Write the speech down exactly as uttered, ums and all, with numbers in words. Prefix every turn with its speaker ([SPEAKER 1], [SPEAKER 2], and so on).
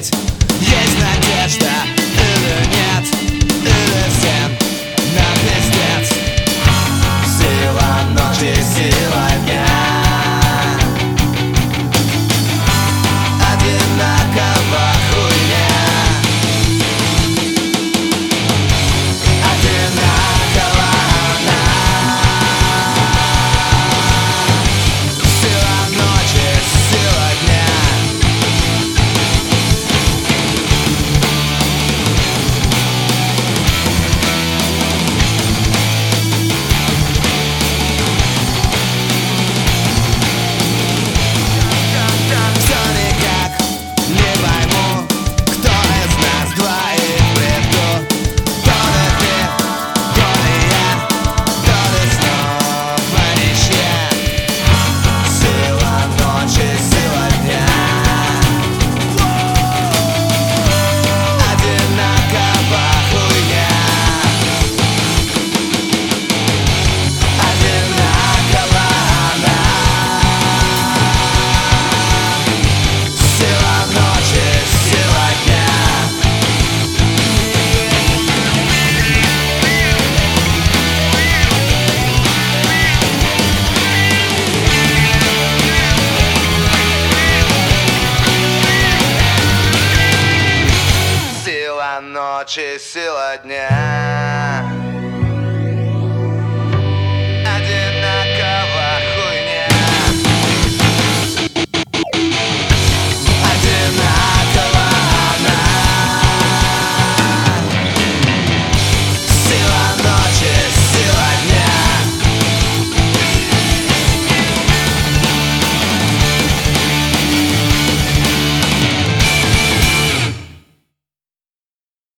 [SPEAKER 1] жить. Есть надежда или нет, или всем нам пиздец. Сила ночи, сила дня, одинаково хуйня, одинаково она. Сила ночи, сила дня. Все никак не пойму, кто из нас двоих в бреду. То ли ты, то ли я, то ли снова ничья. Сила ночи, сила дня, одинаково хуйня, одинаково она. Сила ночи, сила дня. Сила ночи, сила дня.